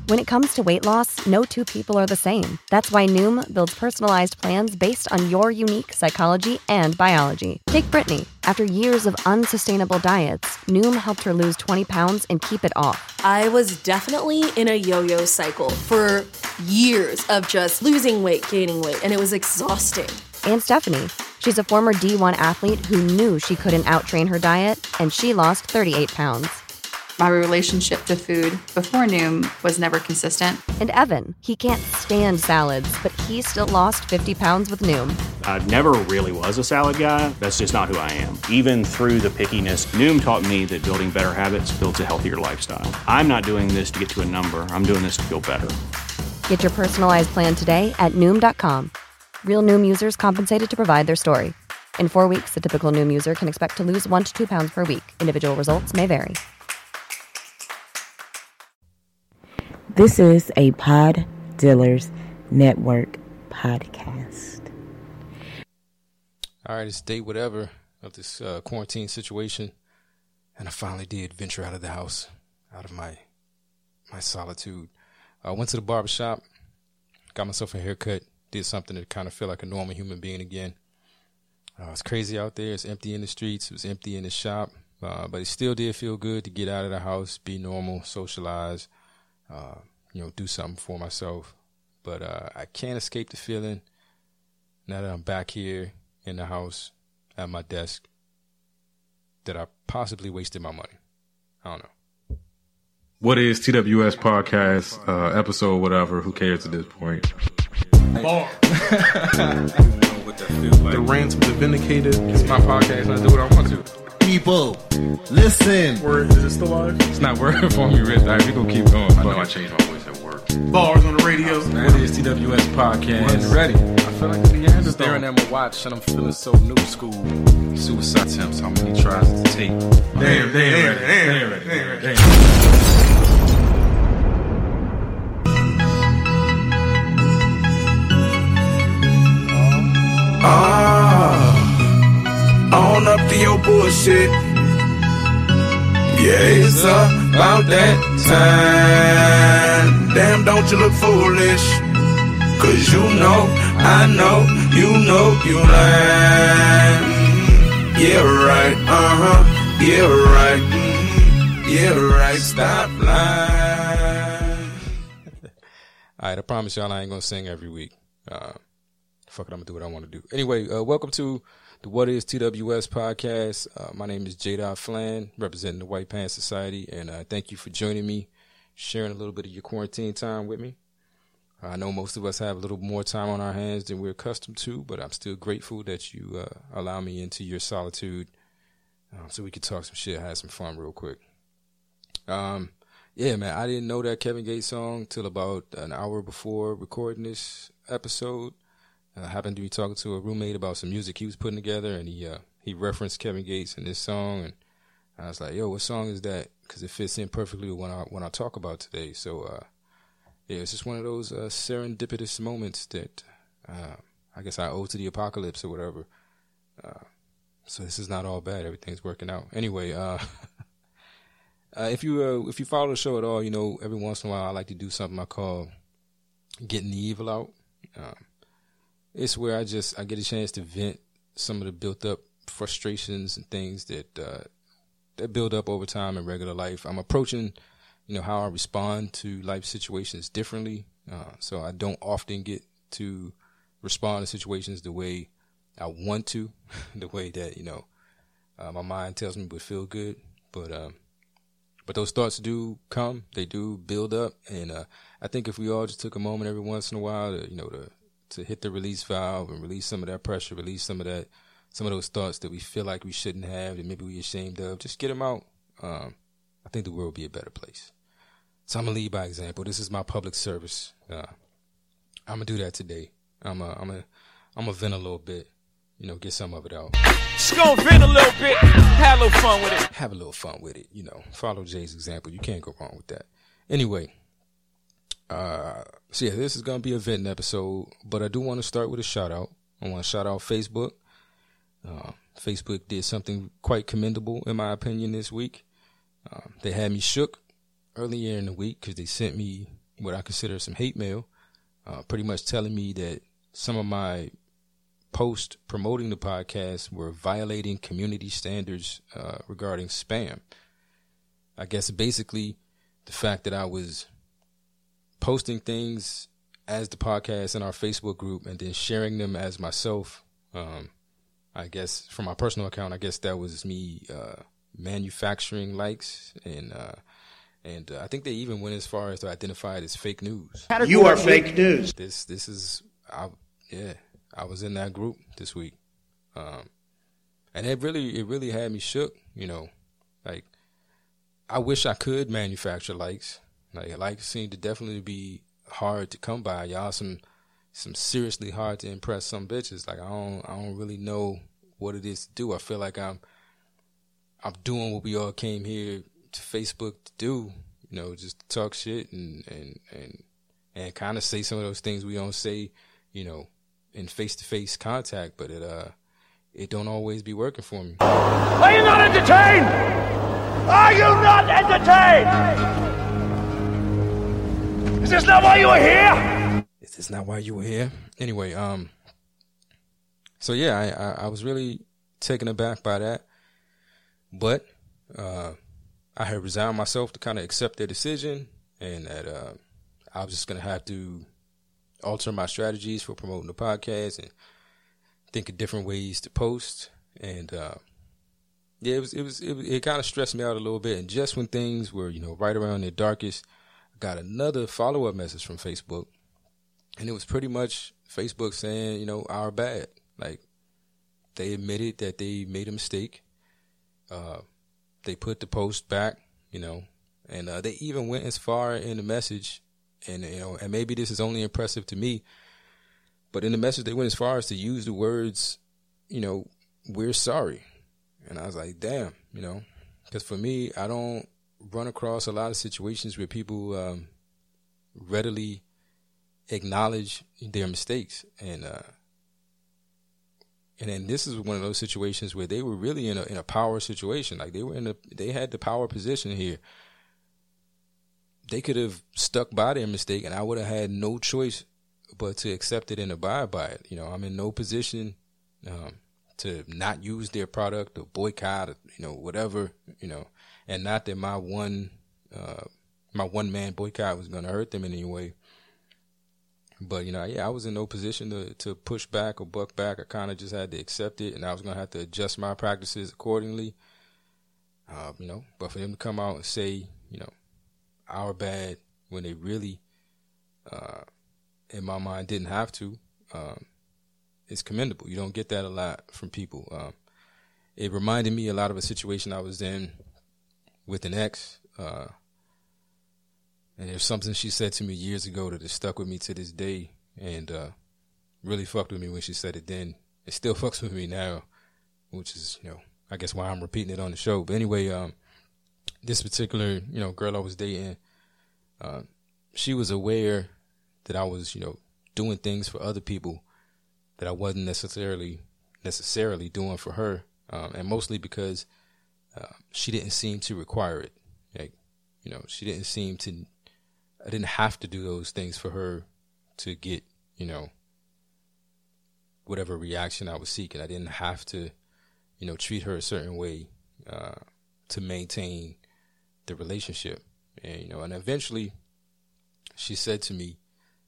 When it comes to weight loss, no two people are the same. That's why Noom builds personalized plans based on your unique psychology and biology. Take Brittany. After years of unsustainable diets, Noom helped her lose 20 pounds and keep it off. I was definitely in a yo-yo cycle for years of just losing weight, gaining weight, and it was exhausting. And Stephanie. She's a former D1 athlete who knew she couldn't outtrain her diet, and she lost 38 pounds. My relationship to food before Noom was never consistent. And Evan, he can't stand salads, but he still lost 50 pounds with Noom. I never really was a salad guy. That's just not who I am. Even through the pickiness, Noom taught me that building better habits builds a healthier lifestyle. I'm not doing this to get to a number. I'm doing this to feel better. Get your personalized plan today at Noom.com. Real Noom users compensated to provide their story. In 4 weeks, the typical Noom user can expect to lose 1 to 2 pounds per week. Individual results may vary. This is a Pod Dealers Network podcast. All right, it's day whatever of this quarantine situation, and I finally did venture out of the house, out of my solitude. I went to the barbershop, got myself a haircut, did something to kind of feel like a normal human being again. It's crazy out there. It's empty in the streets. It was empty in the shop, but it still did feel good to get out of the house, be normal, socialize, do something for myself. But I can't escape the feeling now that I'm back here in the house at my desk that I possibly wasted my money. I don't know. What is TWS podcast, episode whatever, who cares at this point? Bar. The rants of the vindicated. It's my podcast and I do what I want to. People, listen. Is it still live? It's not working for me, Rich. We're going to keep going. I know I changed my voice at work. Bars on the radio. What is TWS podcast? Ready. I feel like the end is staring at my watch and I'm feeling so new school. Suicide attempts, how many tries does it take? Damn. On up to your bullshit. Yeah, it's about that time. Damn, don't you look foolish? Cause you know, I know, you lying. Yeah, right, yeah, right, yeah, right, stop lying. Alright, I promise y'all I ain't gonna sing every week. Fuck it, I'm gonna do what I wanna do. Anyway, welcome to the What is TWS podcast. My name is J. Flan, representing the White Pants Society, and thank you for joining me, sharing a little bit of your quarantine time with me. I know most of us have a little more time on our hands than we're accustomed to, but I'm still grateful that you allow me into your solitude so we could talk some shit, have some fun real quick. Yeah, man, I didn't know that Kevin Gates song till about an hour before recording this episode. I happened to be talking to a roommate about some music he was putting together, and he referenced Kevin Gates in this song, and I was like, yo, what song is that? Because it fits in perfectly with what I talk about today. So, yeah, it's just one of those serendipitous moments that I guess I owe to the apocalypse or whatever. So this is not all bad. Everything's working out. Anyway, if you follow the show at all, you know, every once in a while I like to do something I call getting the evil out. It's where I get a chance to vent some of the built up frustrations and things that build up over time in regular life. I'm approaching, you know, how I respond to life situations differently. So I don't often get to respond to situations the way I want to, the way that, you know, my mind tells me would feel good. But those thoughts do come, they do build up. And I think if we all just took a moment every once in a while to, you know, to hit the release valve and release some of that pressure, release some of those thoughts that we feel like we shouldn't have, that maybe we're ashamed of, just get them out. I think the world will be a better place. So I'm going to lead by example. This is my public service. I'm going to do that today. I'm going to vent a little bit, you know, get some of it out. Just going to vent a little bit, have a little fun with it. Have a little fun with it, you know. Follow Jay's example. You can't go wrong with that. Anyway, so yeah, this is going to be a venting episode, but I do want to start with a shout out. I want to shout out Facebook. Facebook did something quite commendable, in my opinion, this week. They had me shook earlier in the week because they sent me what I consider some hate mail, pretty much telling me that some of my posts promoting the podcast were violating community standards regarding spam. I guess basically the fact that I was posting things as the podcast in our Facebook group and then sharing them as myself, I guess from my personal account, I guess that was me manufacturing likes, and I think they even went as far as to identify it as fake news. You are fake news. This is, I was in that group this week, and it really had me shook. You know, like I wish I could manufacture likes. Like likes seem to definitely be hard to come by. Y'all some seriously hard to impress some bitches. Like I don't really know what it is to do. I feel like I'm doing what we all came here to Facebook to do, you know, just to talk shit and kind of say some of those things we don't say, you know, in face-to-face contact, but it don't always be working for me. Are you not entertained? Are you not entertained? Is this not why you were here? Is this not why you were here? Anyway, so yeah, I was really taken aback by that, but I had resigned myself to kind of accept their decision, and that I was just gonna have to alter my strategies for promoting the podcast and think of different ways to post. And yeah, it kind of stressed me out a little bit. And just when things were, you know, right around their darkest, I got another follow-up message from Facebook, and it was pretty much Facebook saying, you know, our bad. Like they admitted that they made a mistake. They put the post back, you know, and they even went as far in the message, and you know, and maybe this is only impressive to me, but in the message they went as far as to use the words, you know, we're sorry. And I was like, damn, you know, because for me, I don't run across a lot of situations where people readily acknowledge their mistakes, and then this is one of those situations where they were really in a power situation. Like they had the power position here. They could have stuck by their mistake, and I would have had no choice but to accept it and abide by it. You know, I'm in no position to not use their product or boycott, or, you know, whatever, you know, and not that my one man boycott was going to hurt them in any way. But, you know, yeah, I was in no position to push back or buck back. I kind of just had to accept it, and I was going to have to adjust my practices accordingly. You know, but for them to come out and say, you know, our bad when they really, in my mind, didn't have to, it's commendable. You don't get that a lot from people. It reminded me a lot of a situation I was in with an ex, and there's something she said to me years ago that has stuck with me to this day, and really fucked with me when she said it then. It still fucks with me now, which is, you know, I guess why I'm repeating it on the show. But anyway, this particular, you know, girl I was dating, she was aware that I was, you know, doing things for other people that I wasn't necessarily doing for her, and mostly because she didn't seem to require it. Like, you know, she didn't seem to. I didn't have to do those things for her to get, you know, whatever reaction I was seeking. I didn't have to, you know, treat her a certain way to maintain the relationship. And, you know, and eventually she said to me,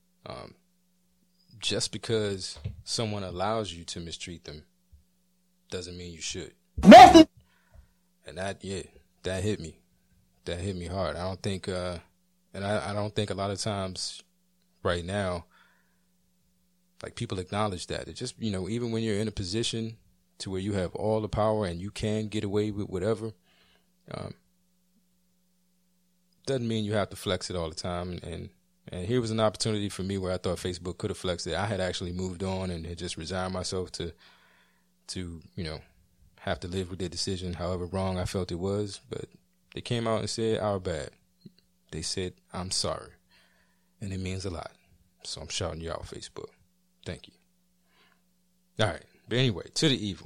just because someone allows you to mistreat them doesn't mean you should. And that hit me. That hit me hard. I don't think, and I don't think a lot of times right now, like, people acknowledge that. It just, you know, even when you're in a position to where you have all the power and you can get away with whatever, doesn't mean you have to flex it all the time. And here was an opportunity for me where I thought Facebook could have flexed it. I had actually moved on and had just resigned myself to you know, have to live with their decision, however wrong I felt it was. But they came out and said, our bad. They said, I'm sorry. And it means a lot. So I'm shouting you out, Facebook. Thank you. All right. But anyway, to the evil.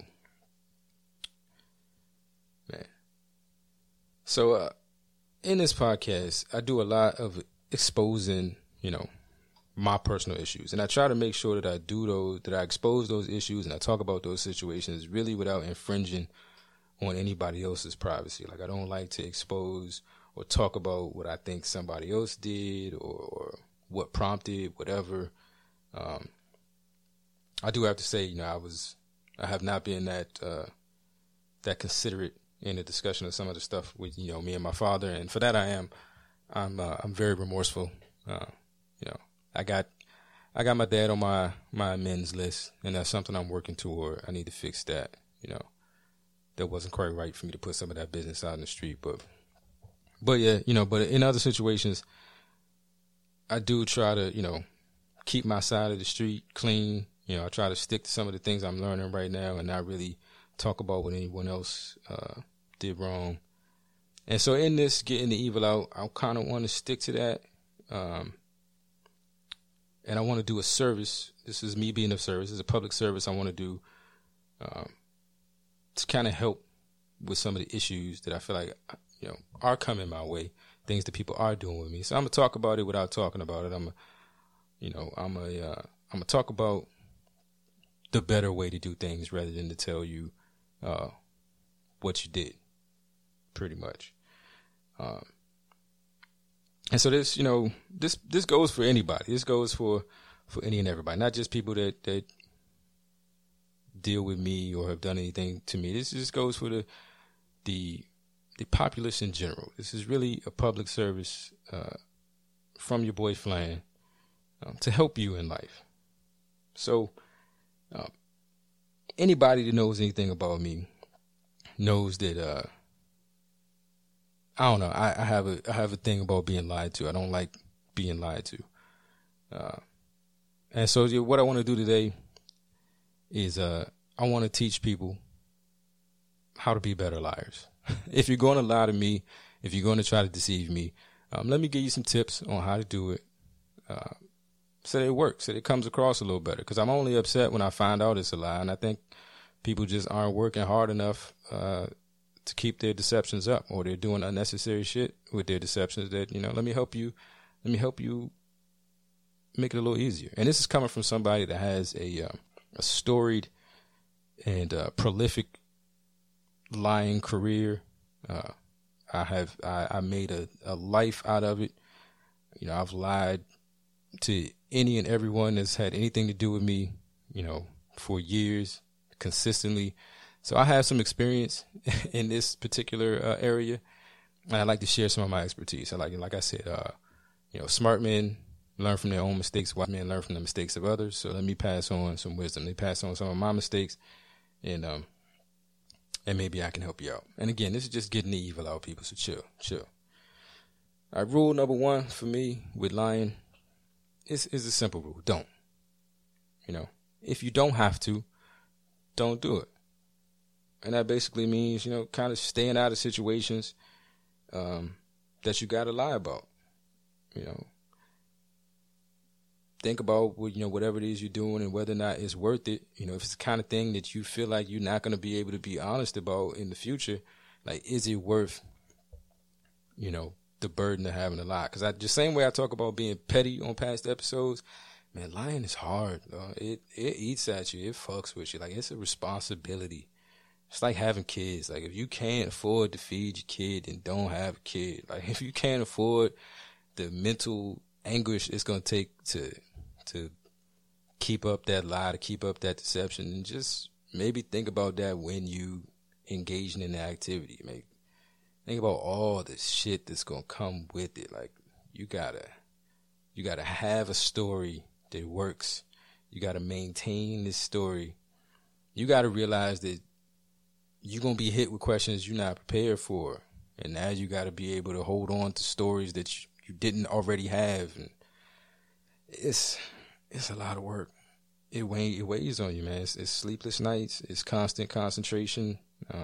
Man. So in this podcast, I do a lot of exposing, my personal issues. And I try to make sure that I do those, that I expose those issues and I talk about those situations really without infringing on anybody else's privacy. Like, I don't like to expose or talk about what I think somebody else did or what prompted whatever. I do have to say, I have not been that considerate in the discussion of some of the stuff with, me and my father. And for that, I'm very remorseful. I got my dad on my amends list, and that's something I'm working toward. I need to fix that. That wasn't quite right for me to put some of that business out in the street, but yeah, but in other situations, I do try to, keep my side of the street clean. I try to stick to some of the things I'm learning right now and not really talk about what anyone else did wrong. And so in this getting the evil out, I kind of want to stick to that. And I want to do a service. This is me being of service. It's a public service I want to do to kind of help with some of the issues that I feel like, are coming my way, things that people are doing with me. So I'm going to talk about it without talking about it. I'm going to talk about the better way to do things rather than to tell you what you did, pretty much. And so this, this goes for anybody. This goes for any and everybody, not just people that deal with me or have done anything to me. This just goes for the populace in general. This is really a public service from your boy Flan to help you in life. So anybody that knows anything about me knows that I don't know. I have a thing about being lied to. I don't like being lied to. And so what I want to do today is I want to teach people how to be better liars. If you're going to lie to me, if you're going to try to deceive me, let me give you some tips on how to do it so that it works, so that it comes across a little better. Because I'm only upset when I find out it's a lie, and I think people just aren't working hard enough to keep their deceptions up, or they're doing unnecessary shit with their deceptions that, let me help you make it a little easier. And this is coming from somebody that has a storied and prolific lying career. I made a life out of it. I've lied to any and everyone that's had anything to do with me, for years, consistently. So I have some experience in this particular area, and I'd like to share some of my expertise. Like I said, smart men learn from their own mistakes. Wise men learn from the mistakes of others. So let me pass on some wisdom. Let me pass on some of my mistakes, and maybe I can help you out. And again, this is just getting the evil out, people. So chill. All right, rule number 1 for me with lying is a simple rule. Don't. If you don't have to, don't do it. And that basically means, kind of staying out of situations that you got to lie about. Think about whatever it is you're doing and whether or not it's worth it. If it's the kind of thing that you feel like you're not going to be able to be honest about in the future, like, is it worth, the burden of having to lie? Because the same way I talk about being petty on past episodes, man, lying is hard. It eats at you. It fucks with you. Like, it's a responsibility. It's like having kids. Like, if you can't afford to feed your kid, then don't have a kid. Like, if you can't afford the mental anguish it's going to take to keep up that lie, to keep up that deception, and just maybe think about that when you engaging in the activity. Maybe think about all the shit that's going to come with it. Like, you gotta have a story that works. You gotta maintain this story. You gotta realize that you're going to be hit with questions you're not prepared for. And now you got to be able to hold on to stories that you didn't already have. And it's a lot of work. It weighs on you, man. It's sleepless nights. It's constant concentration.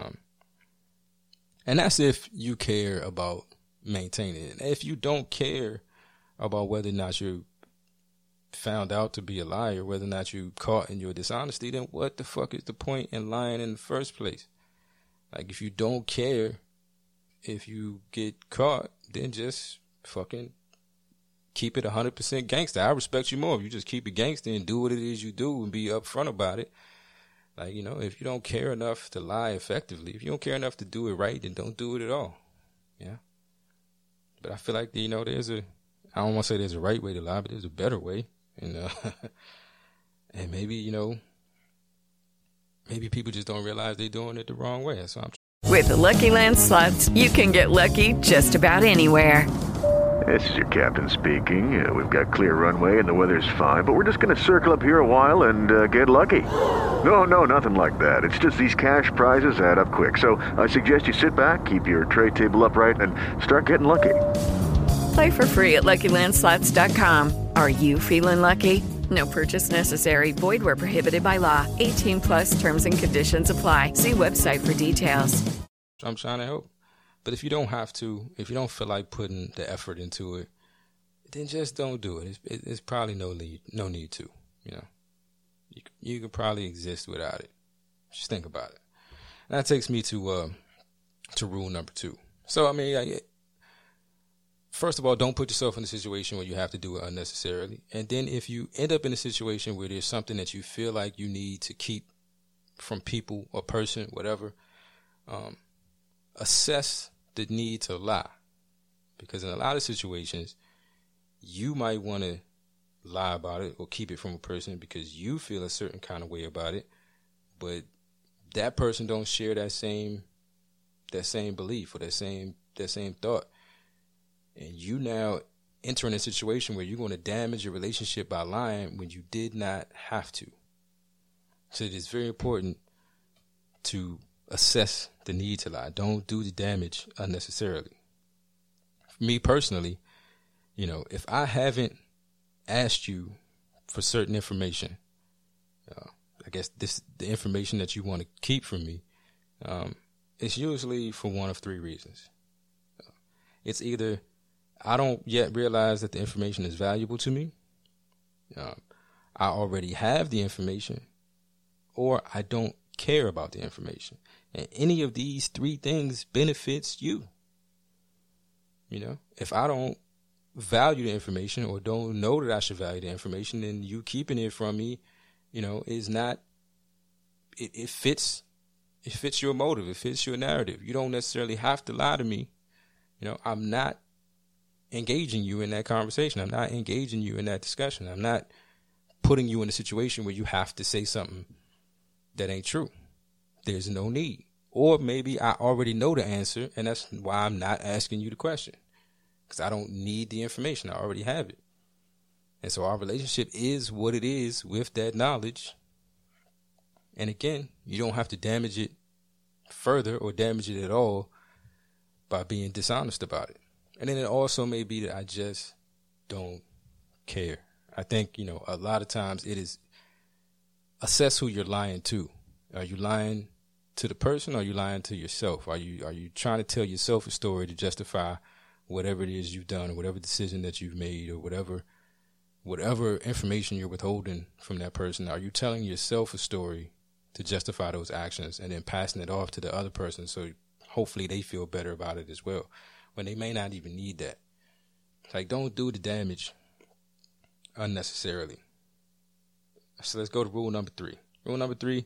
And that's if you care about maintaining it. If you don't care about whether or not you're found out to be a liar, whether or not you're caught in your dishonesty, then what the fuck is the point in lying in the first place? Like, if you don't care if you get caught, then just fucking keep it 100% gangster. I respect you more if you just keep it gangster and do what it is you do and be upfront about it. Like, you know, if you don't care enough to lie effectively, if you don't care enough to do it right, then don't do it at all. Yeah. But I feel like, you know, I don't want to say there's a right way to lie, but there's a better way. And, and maybe, you know, maybe people just don't realize they're doing it the wrong way. That's what I'm With the Lucky Land Slots, you can get lucky just about anywhere. This is your captain speaking. We've got clear runway and the weather's fine, but we're just going to circle up here a while and get lucky. No, nothing like that. It's just these cash prizes add up quick. So I suggest you sit back, keep your tray table upright, and start getting lucky. Play for free at LuckyLandSlots.com. Are you feeling lucky? No purchase necessary. Void where prohibited by law. 18+ terms and conditions apply. See website for details. I'm trying to help. But if you don't have to, if you don't feel like putting the effort into it, then just don't do it. It's probably no need to. You know, you could probably exist without it. Just think about it. And that takes me to rule number 2. So I mean, first of all, don't put yourself in a situation where you have to do it unnecessarily. And then if you end up in a situation where there's something that you feel like you need to keep from people or person, whatever, assess the need to lie. Because in a lot of situations, you might want to lie about it or keep it from a person because you feel a certain kind of way about it, but that person don't share that same belief or that same thought. And you now enter in a situation where you're going to damage your relationship by lying when you did not have to. So it is very important to assess the need to lie. Don't do the damage unnecessarily. For me personally, you know, if I haven't asked you for certain information, I guess the information that you want to keep from me, it's usually for one of 3 reasons. It's either I don't yet realize that the information is valuable to me, I already have the information, or I don't care about the information. And any of these 3 things benefits you. You know, if I don't value the information or don't know that I should value the information, then you keeping it from me, you know, is not, it fits your motive. It fits your narrative. You don't necessarily have to lie to me. You know, I'm not engaging you in that conversation. I'm not engaging you in that discussion. I'm not putting you in a situation where you have to say something that ain't true. There's no need. Or maybe I already know the answer, and that's why I'm not asking you the question. Because I don't need the information. I already have it. And so our relationship is what it is with that knowledge. And again, you don't have to damage it further or damage it at all by being dishonest about it. And then it also may be that I just don't care. I think, you know, a lot of times it is assess who you're lying to. Are you lying to the person or are you lying to yourself? Are you trying to tell yourself a story to justify whatever it is you've done or whatever decision that you've made or whatever information you're withholding from that person? Are you telling yourself a story to justify those actions and then passing it off to the other person so hopefully they feel better about it as well, when they may not even need that? Like, don't do the damage unnecessarily. So let's go to rule number 3. Rule number 3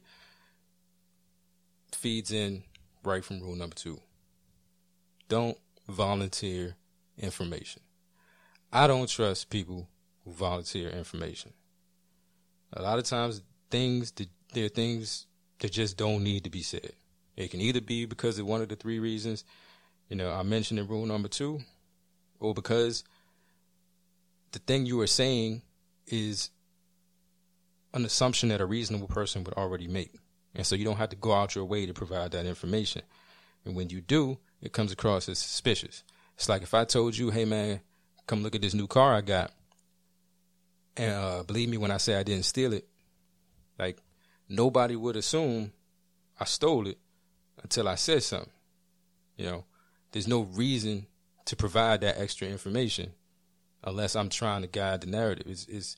feeds in right from rule number 2. Don't volunteer information. I don't trust people who volunteer information. A lot of times there are things that just don't need to be said. It can either be because of one of the 3 reasons, you know, I mentioned in rule number 2, or because the thing you are saying is an assumption that a reasonable person would already make. And so you don't have to go out your way to provide that information. And when you do, it comes across as suspicious. It's like if I told you, hey man, come look at this new car I got. And believe me when I say I didn't steal it. Like, nobody would assume I stole it until I said something. You know, there's no reason to provide that extra information unless I'm trying to guide the narrative.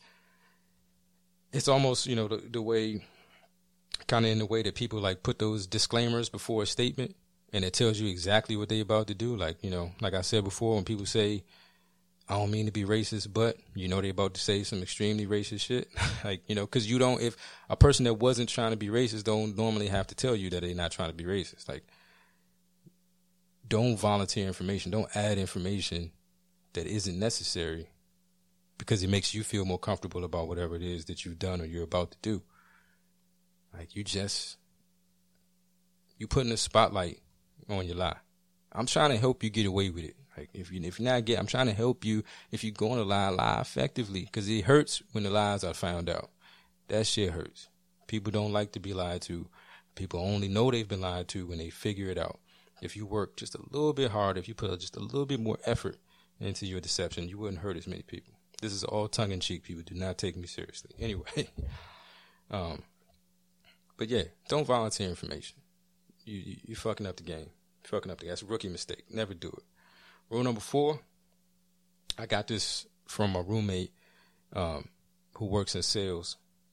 It's almost, you know, the way, kind of in the way that people like put those disclaimers before a statement, and it tells you exactly what they're about to do. Like, you know, like I said before, when people say, I don't mean to be racist, but you know they about to say some extremely racist shit. Like, you know, because you don't, if a person that wasn't trying to be racist don't normally have to tell you that they're not trying to be racist. Like, don't volunteer information. Don't add information that isn't necessary because it makes you feel more comfortable about whatever it is that you've done or you're about to do. Like, you putting a spotlight on your lie. I'm trying to help you get away with it. Like, if you're not I'm trying to help you. If you're going to lie effectively, because it hurts when the lies are found out. That shit hurts. People don't like to be lied to. People only know they've been lied to when they figure it out. If you work just a little bit harder, if you put just a little bit more effort into your deception, you wouldn't hurt as many people. This is all tongue-in-cheek, people. Do not take me seriously. Anyway, but yeah, don't volunteer information. You're fucking up the game. You're fucking up the game. That's a rookie mistake. Never do it. Rule number 4, I got this from a roommate who works in sales.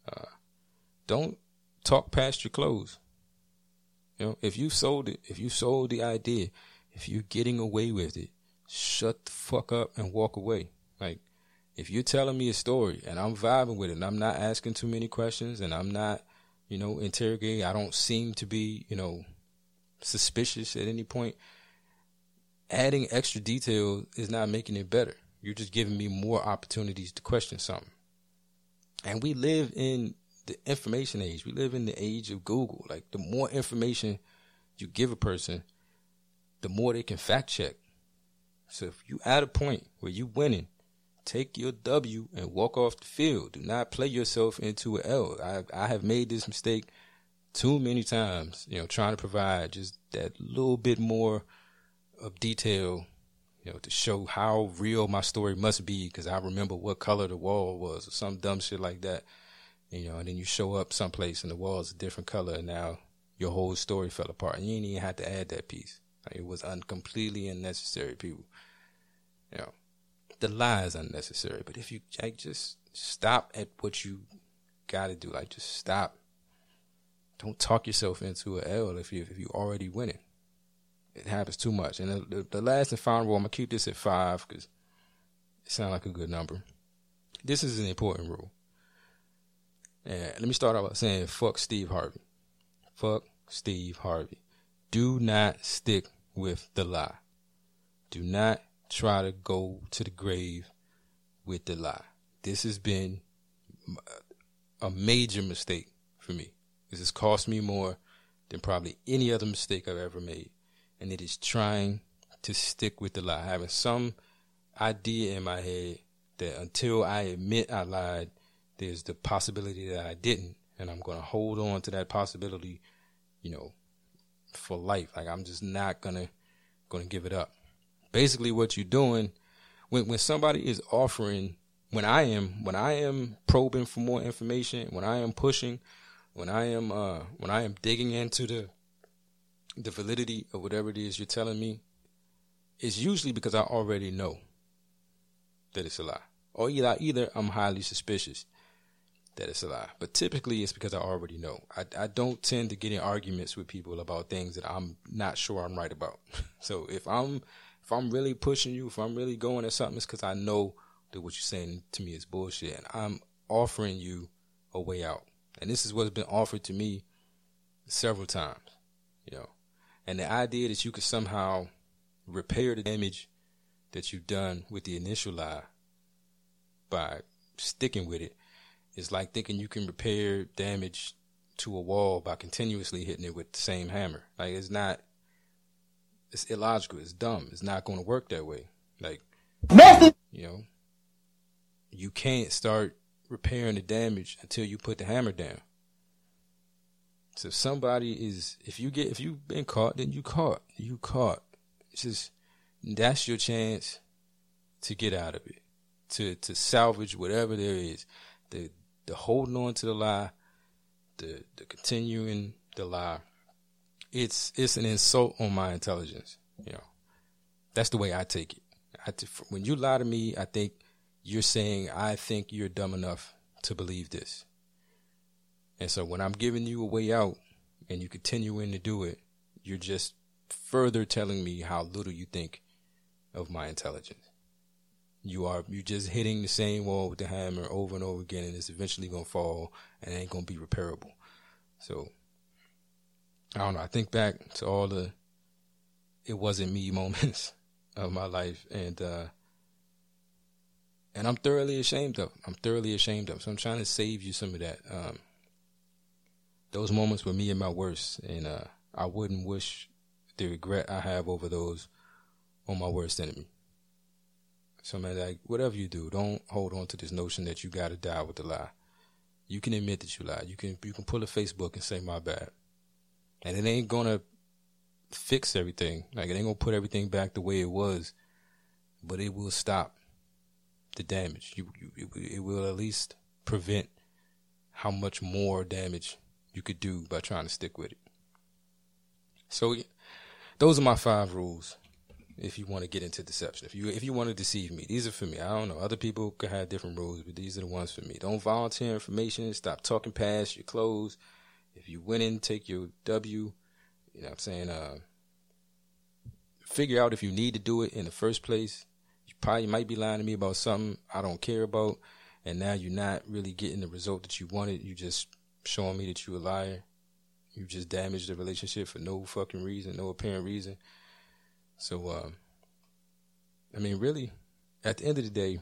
Don't talk past your close. You know, if you sold it, if you sold the idea, if you're getting away with it, shut the fuck up and walk away. Like, if you're telling me a story and I'm vibing with it and I'm not asking too many questions and I'm not, you know, interrogating, I don't seem to be, you know, suspicious at any point, adding extra detail is not making it better. You're just giving me more opportunities to question something. And we live in the information age. We live in the age of Google. Like, the more information you give a person, the more they can fact check. So if you at a point where you winning, take your W and walk off the field. Do not play yourself into an L. I have made this mistake too many times, you know, trying to provide just that little bit more of detail, you know, to show how real my story must be because I remember what color the wall was or some dumb shit like that. You know, and then you show up someplace and the wall is a different color and now your whole story fell apart. And you didn't even have to add that piece. Like, it was completely unnecessary, people. You know, the lie is unnecessary. But if you just stop at what you got to do, like, just stop. Don't talk yourself into an L if you already winning. It happens too much. And the last and final rule, I'm going to keep this at 5 because it sounds like a good number. This is an important rule. And let me start out by saying, fuck Steve Harvey. Fuck Steve Harvey. Do not stick with the lie. Do not try to go to the grave with the lie. This has been a major mistake for me. This has cost me more than probably any other mistake I've ever made. And it is trying to stick with the lie. Having some idea in my head that until I admit I lied, there's the possibility that I didn't. And I'm going to hold on to that possibility, you know, for life. Like, I'm just not going to give it up. Basically what you're doing when somebody is offering, when I am probing for more information, when I am pushing, when I am digging into the validity of whatever it is you're telling me, it's usually because I already know that it's a lie. Or either I'm highly suspicious that it's a lie. But typically it's because I already know. I don't tend to get in arguments with people about things that I'm not sure I'm right about. So if I'm really pushing you, if I'm really going at something, it's because I know that what you're saying to me is bullshit. And I'm offering you a way out. And this is what's been offered to me several times, you know. And the idea that you could somehow repair the damage that you've done with the initial lie by sticking with it is like thinking you can repair damage to a wall by continuously hitting it with the same hammer. Like, it's illogical. It's dumb. It's not going to work that way. Like, you know, you can't start repairing the damage until you put the hammer down. So if you've been caught, then you caught. It's just, that's your chance to get out of it, to salvage whatever there is. The holding on to the lie, the continuing the lie, it's an insult on my intelligence. You know, that's the way I take it. When you lie to me, I think you're saying, I think you're dumb enough to believe this. And so when I'm giving you a way out and you continuing to do it, you're just further telling me how little you think of my intelligence. you just hitting the same wall with the hammer over and over again, and it's eventually gonna fall and it ain't gonna be repairable. So I don't know. I think back to all the "it wasn't me" moments of my life, and I'm thoroughly ashamed of. So I'm trying to save you some of that. Those moments were me at my worst, and I wouldn't wish the regret I have over those on my worst enemy. So man, like, whatever you do, don't hold on to this notion that you gotta die with the lie. You can admit that you lied. You can pull a Facebook and say my bad, and it ain't gonna fix everything. Like, it ain't gonna put everything back the way it was, but it will stop the damage. It will at least prevent how much more damage you could do by trying to stick with it. So those are my 5 rules. If you want to get into deception, if you want to deceive me, these are for me. I don't know. Other people could have different rules, but these are the ones for me. Don't volunteer information. Stop talking past your clothes. If you win in, take your W. You know what I'm saying? Figure out if you need to do it in the first place. You might be lying to me about something I don't care about, and now you're not really getting the result that you wanted. You just showing me that you're a liar. You just damaged the relationship for no fucking reason, no apparent reason. So, I mean, really, at the end of the day,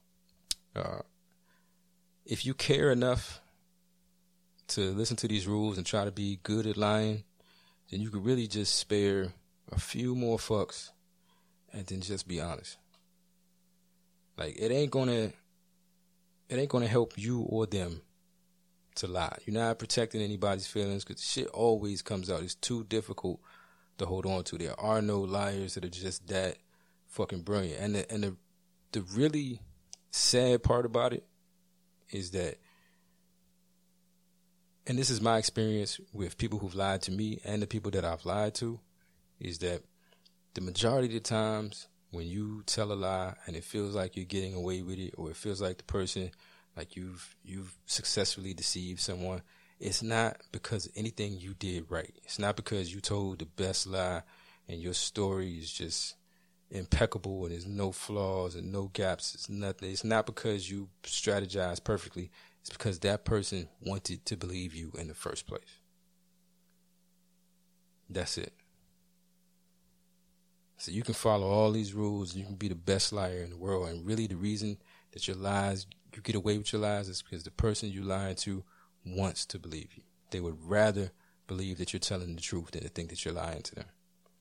if you care enough to listen to these rules and try to be good at lying, then you could really just spare a few more fucks and then just be honest. Like, it ain't gonna help you or them to lie. You're not protecting anybody's feelings, because shit always comes out. It's too difficult to hold on to. There are no liars that are just that fucking brilliant. And the really sad part about it is that, and this is my experience with people who've lied to me and the people that I've lied to, is that the majority of the times when you tell a lie and it feels like you're getting away with it, or it feels like the person, like you've successfully deceived someone, it's not because of anything you did right. It's not because you told the best lie and your story is just impeccable and there's no flaws and no gaps. It's nothing. It's not because you strategized perfectly. It's because that person wanted to believe you in the first place. That's it. So you can follow all these rules, you can be the best liar in the world, and really the reason that your lies, you get away with your lies, is because the person you lying to wants to believe you. They would rather believe that you're telling the truth than to think that you're lying to them.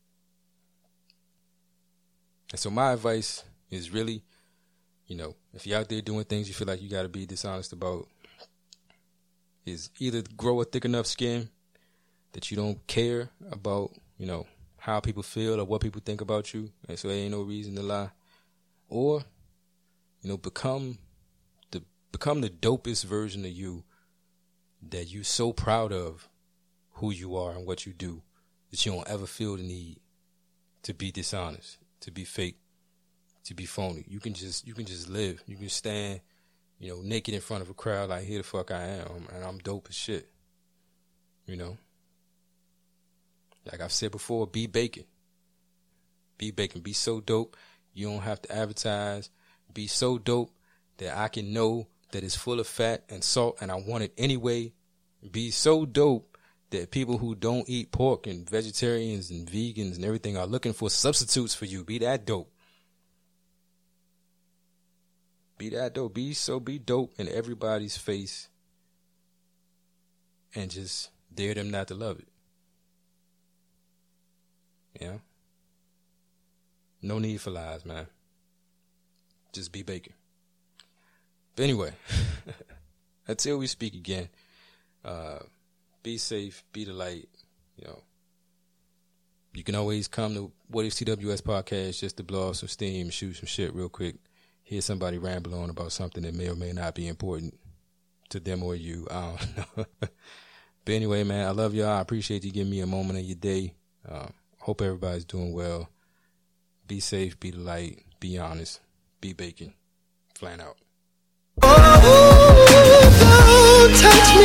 And so my advice is really, if you're out there doing things you feel like you got to be dishonest about, is either grow a thick enough skin that you don't care about, how people feel or what people think about you, and so there ain't no reason to lie, or, become the dopest version of you that you're so proud of who you are and what you do that you don't ever feel the need to be dishonest, to be fake, to be phony. You can just live. You can stand, naked in front of a crowd like, here the fuck I am, and I'm dope as shit. Like I've said before, be bacon. Be bacon. Be so dope you don't have to advertise. Be so dope that I can know that it's full of fat and salt and I want it anyway. Be so dope that people who don't eat pork and vegetarians and vegans and everything are looking for substitutes for you. Be that dope. Be that dope. Be dope in everybody's face and just dare them not to love it. Yeah. No need for lies, man. Just be bacon. But anyway, until we speak again, be safe, be the light. You can always come to What If TWS Podcast just to blow off some steam, shoot some shit real quick. Hear somebody ramble on about something that may or may not be important to them or you. I don't know. But anyway, man, I love y'all. I appreciate you giving me a moment of your day. Hope everybody's doing well. Be safe, be the light, be honest, be bacon. Flan out. Oh, don't touch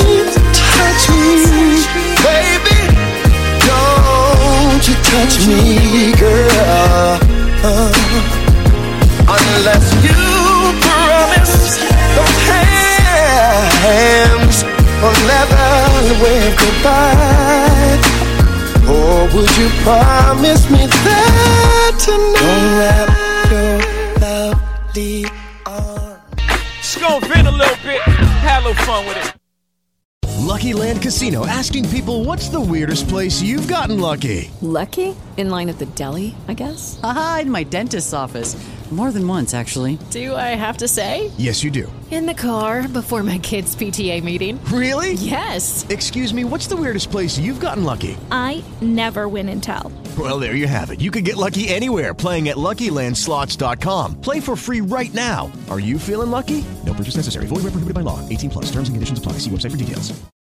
me, baby. Don't you touch me, girl. Unless wave goodbye? Or would you promise me that tonight? Don't wrap your lovely arms. Just gonna vent a little bit, have a little fun with it. Lucky Land Casino, asking people, what's the weirdest place you've gotten lucky? Lucky? In line at the deli, I guess? Aha, in my dentist's office. More than once, actually. Do I have to say? Yes, you do. In the car before my kids' PTA meeting. Really? Yes. Excuse me, what's the weirdest place you've gotten lucky? I never win and tell. Well, there you have it. You can get lucky anywhere, playing at LuckyLandSlots.com. Play for free right now. Are you feeling lucky? No purchase necessary. Void where prohibited by law. 18+. Terms and conditions apply. See website for details.